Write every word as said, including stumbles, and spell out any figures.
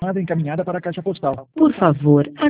Nada encaminhada para a caixa postal. Por favor,